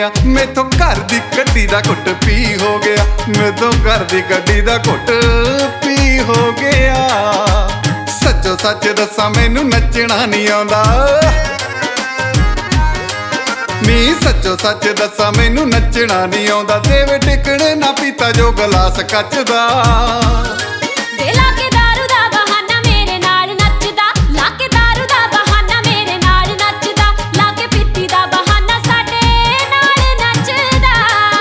ਗਿਆ, ਮੈਥੋਂ ਘਰ ਦੀ ਗੱਡੀ ਦਾ ਘੁੱਟ ਪੀ ਹੋ ਗਿਆ, ਮੈਥੋਂ ਘਰ ਦੀ ਗੱਡੀ ਦਾ ਘੁੱਟ ਪੀ ਹੋ ਗਿਆ। ਸੱਚੋ ਸੱਚ ਦੱਸਾਂ ਮੈਨੂੰ ਨੱਚਣਾ ਨਹੀਂ ਆਉਂਦਾ ਨੀ, ਸੱਚੋ ਸੱਚ ਦੱਸਾਂ ਮੈਨੂੰ ਨੱਚਣਾ ਨਹੀਂ ਆਉਂਦਾ। ਦੇਵੇ ਟਿਕਣ ਨਾ ਪੀਤਾ ਜੋ ਗਲਾਸ ਕੱਚ ਦਾ, ਵੇ ਲਾ ਕੇ ਦਾਰੂ ਦਾ ਬਹਾਨਾ ਮੇਰੇ ਨਾਲ ਨੱਚਦਾ, ਲਾ ਕੇ ਦਾਰੂ ਦਾ ਬਹਾਨਾ ਮੇਰੇ ਨਾਲ ਨੱਚਦਾ, ਲਾ ਕੇ ਪੀਤੀ ਦਾ ਬਹਾਨਾ ਸਾਡੇ ਨਾਲ ਨੱਚਦਾ।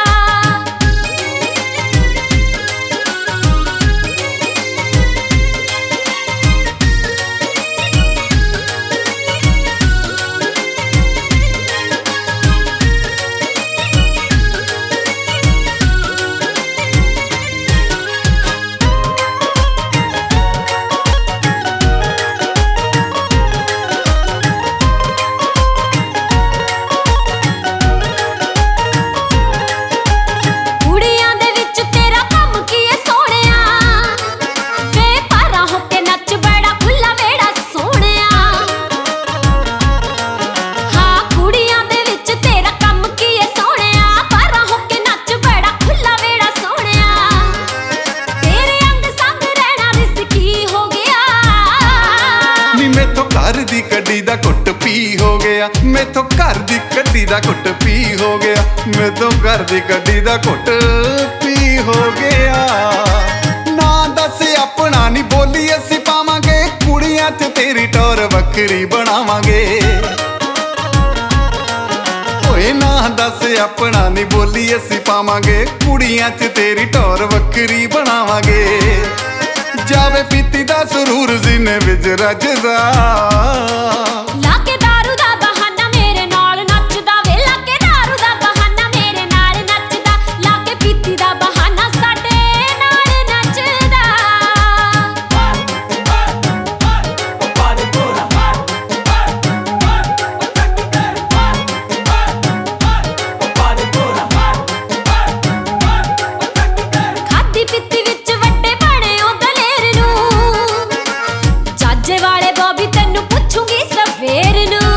ਮੈਥੋਂ ਘਰ ਦੀ ਗੱਡੀ ਦਾ ਘੁੱਟ ਪੀ ਹੋ ਗਿਆ, ਮੈਥੋਂ ਘਰ ਦੀ ਗੱਡੀ ਦਾ ਘੁੱਟ ਪੀ ਹੋ ਗਿਆ, ਮੈਥੋਂ ਘਰ ਦੀ ਗੱਡੀ ਦਾ ਘੁੱਟ ਪੀ ਹੋ ਗਿਆ। ਨਾ ਦੱਸ ਆਪਣਾ ਨਹੀਂ ਬੋਲੀ ਅਸੀਂ ਪਾਵਾਂਗੇ, ਕੁੜੀਆਂ 'ਚ ਤੇਰੀ ਟੌਰ ਵੱਖਰੀ ਬਣਾਵਾਂਗੇ। ਓਏ ਨਾ ਦੱਸ ਆਪਣਾ ਨਹੀਂ ਬੋਲੀ ਅਸੀਂ ਪਾਵਾਂਗੇ, ਕੁੜੀਆਂ 'ਚ ਤੇਰੀ ਟੌਰ ਵੱਖਰੀ ਬਣਾਵਾਂਗੇ। ਜਾਵੇ ਪੀਤੀ ਦਾ ਸਰੂਰ ਸੀਨੇ ਵਿੱਚ ਰੱਜਦਾ, ਲਾ ਕੇ ਦਾਰੂ ਦਾ ਬਹਾਨਾ ਮੇਰੇ ਨਾਲ ਨੱਚਦਾ, ਵੇ ਲਾ ਕੇ ਦਾਰੂ ਦਾ ਬਹਾਨਾ ਮੇਰੇ ਨਾਲ ਨੱਚਦਾ, ਲਾ ਕੇ ਪੀਤੀ ਦਾ ਬਹਾਨਾ ਸਾਡੇ ਨਾਲ ਨੱਚਦਾ। ਖਾਦੀ ਪੀਤੀ ਵਿੱਚ ਵੱਡੇ ਬਣੇ ਉਹ ਦਲੇਰ ਨੂੰ, ਚਾਜੇ ਵਾਲੇ ਬੋਬੀ ਤੈਨੂੰ ਪੁੱਛੂਗੀ ਸਵੇਰ ਨੂੰ।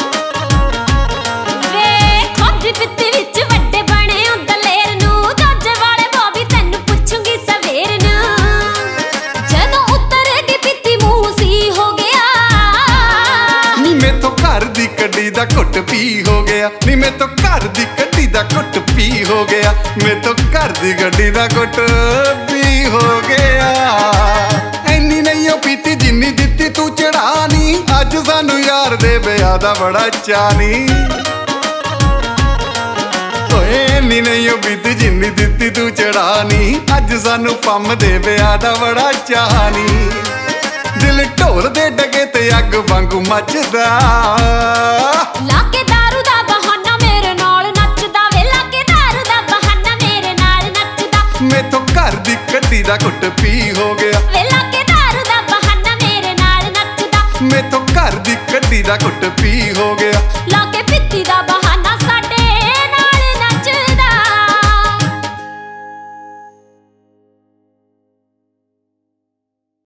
ਵੇ ਖਾਦੀ ਪੀਤੀ ਵਿੱਚ ਵੱਡੇ ਬਣੇ ਉਹ ਦਲੇਰ ਨੂੰ, ਚਾਜੇ ਵਾਲੇ ਬੋਬੀ ਤੈਨੂੰ ਪੁੱਛੂਗੀ ਸਵੇਰ ਨੂੰ। ਜਦੋਂ ਉਤਰੇਗੀ ਪੀਤੀ ਮੂੰਹ ਸੀ ਹੋ ਗਿਆ, ਨੀ ਮੈਥੋਂ ਘਰ ਦੀ ਗੱਡੀ ਦਾ ਘੁੱਟ ਪੀ ਹੋ ਗਿਆ, ਨੀ ਮੈਥੋਂ ਘਰ ਦੀ ਗੱਡੀ ਦਾ ਘੁੱਟ ਪੀ ਹੋ ਗਿਆ, ਮੈਥੋਂ ਘਰ ਦੀ ਗੱਡੀ ਦਾ ਘੁੱਟ ਪੀ ਹੋ ਗਿਆ। ਐਨੀ ਨਹੀਂ ਉਹ ਪੀਤੀ ਜਿੰਨੀ ਦਿੱਤੀ ਤੂੰ ਚੜਾਣੀ, ਅੱਜ ਸਾਨੂੰ ਯਾਰ ਦੇ ਵਿਆਹ ਦਾ ਬੜਾ ਚਾਅ ਨੀ। ਓਏ ਐਨੀ ਨਹੀਂ ਉਹ ਪੀਤੀ ਜਿੰਨੀ ਦਿੱਤੀ ਤੂੰ ਚੜਾਣੀ, ਅੱਜ ਸਾਨੂੰ ਪੰਮ ਦੇ ਵਿਆਹ ਦਾ ਬੜਾ ਚਾਅ ਨੀ। ਦਿਲ ਢੋਲ ਦੇ ਡਗੇ ਤੇ ਅੱਗ ਵਾਂਗੂ ਮੱਚਦਾ, ਲਾ ਕੇ ਦਾਰੂ ਦਾ ਬਹਾਨਾ ਮੇਰੇ ਨਾਲ ਨੱਚਦਾ, ਵੇ ਲਾ ਕੇ ਦਾਰੂ ਦਾ ਬਹਾਨਾ ਮੇਰੇ ਨਾਲ ਨੱਚਦਾ, ਮੈਥੋਂ ਘਰ ਦੀ ਗੱਡੀ ਦਾ ਘੁੱਟ ਪੀ ਹੋ ਗਿਆ, ਵੇ ਲਾ ਕੇ ਦਾਰੂ ਦਾ ਬਹਾਨਾ ਮੇਰੇ ਨਾਲ ਨੱਚਦਾ। ਮੈਥੋਂ ਘਰ ਦੀ ਗੱਡੀ ਦਾ ਘੁੱਟ ਪੀ